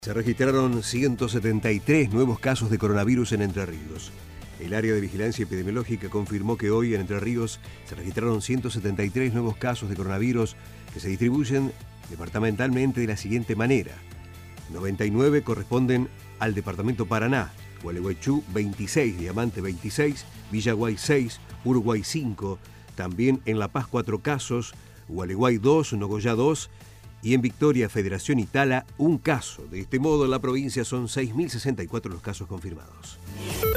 Se registraron 173 nuevos casos de coronavirus en Entre Ríos. El área de vigilancia epidemiológica confirmó que hoy en Entre Ríos se registraron 173 nuevos casos de coronavirus que se distribuyen departamentalmente de la siguiente manera. 99 corresponden al departamento Paraná, Gualeguaychú 26, Diamante 26, Villaguay 6, Uruguay 5, también en La Paz 4 casos, Gualeguay 2, Nogoyá 2 y en Victoria, Federación y Tala 1 caso. De este modo, en la provincia son 6.064 los casos confirmados.